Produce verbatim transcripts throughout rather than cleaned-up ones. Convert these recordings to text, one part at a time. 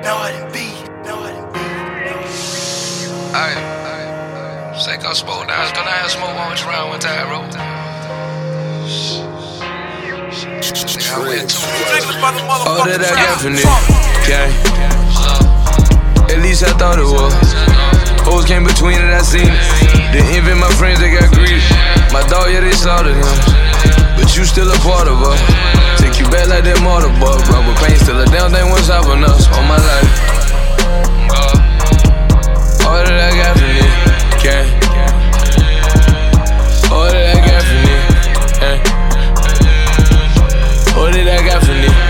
Alright, say go smoke now. I was gonna have smoke one with you around one time, bro. I went too All that I got from this, gang. At least I thought it was. Hoes came between it, I seen it. The envy, my friends, they got greedy. My dog, yeah, they slaughtered him. But you still a part of us. Take you back like that mortar, but rubber paint still a damn thing once stopping us all my life. All that I got from this, gang. All that I got from this, gang. All that I got from this.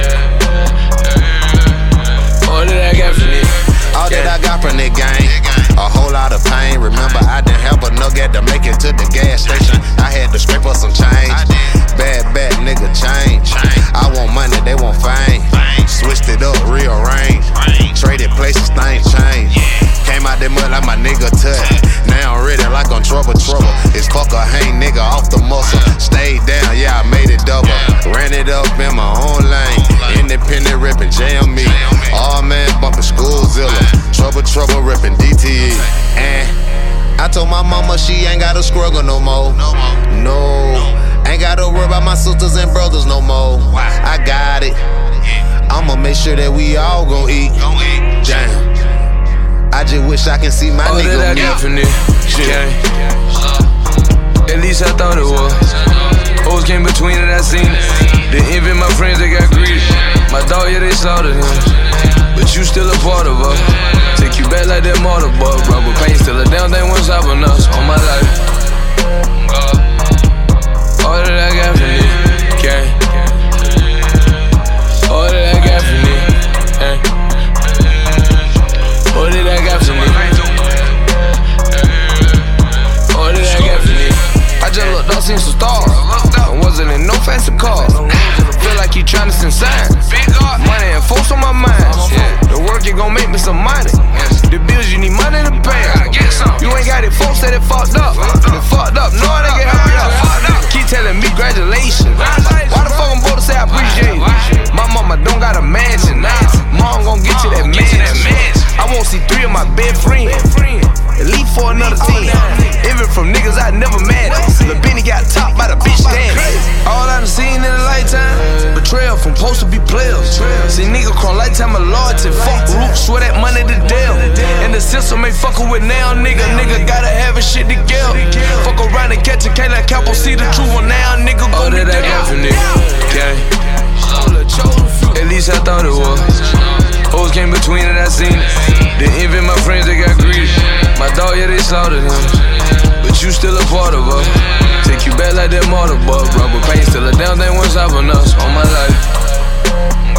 All that I got from this. All that I got from this gang. A whole lot of pain. Remember, I didn't have a nugget to make it to the gas station. I had to scrape up some change. Bad, bad nigga change. I want money, they want fame. Switched it up, rearranged. Traded places, things change. Came out that mud like my nigga Tut. Now I'm ready like I'm trouble, trouble. It's fuck a hang nigga off the muscle. Stayed down, yeah, I made it double. Ran it up in my own lane. Independent rippin' J M E. All man bumpin' Schoolzilla. Trouble, trouble rippin' D T E. And I told my mama she ain't gotta struggle no more. No, ain't gotta worry about my sisters and brothers no more. I got it. I'ma make sure that we all gon' eat. Damn. I just wish I can see my all nigga. All that I got from this, gang. At least I thought it was. Hoes came between it, I seen it. The envy, my friends, they got greedy. My dog, yeah, they slaughtered him. But you still a part of us. Take you back like that mortar, but rubber paint still a damn thing once stopping us all my life. All that I got from this, gang. All that I got from this, gang. All that I got from this. All that I got from this. I just looked up, seen some stars. I wasn't in no fancy cars. Feel like you tryna send signs. Money and folks on my mind. The work you gon' make me some money. The bills you need money to pay. You ain't got it, folks said it fucked up. It fucked up, no they get hurry up. Keep telling me congratulations. Why the fuck I'm supposed to say I appreciate it? My mama don't got a mansion. Mom gon' get you that mansion. I won't see three of my best friends. At least for another team. Even from niggas I never met. Lil Benny got topped by the bitch standing. All I done seen in a lifetime. Betrayal from supposed to be players. See nigga crawl lifetime of loyalty. Fuck roots, swear that money to deal. And the system ain't fuckin' with now, nigga. Nigga gotta have his shit together. Fuck around and catch a K like Capo, see the truth on now, nigga. All that I got from this, gang. At least I thought it was. Hoes came between it, I seen it. The envy, my friends, they got greedy. My dog, yeah, they slaughtered him. But you still a part of us. Take you back like that mortar, but rubber paint still a damn thing once stopping us all my life.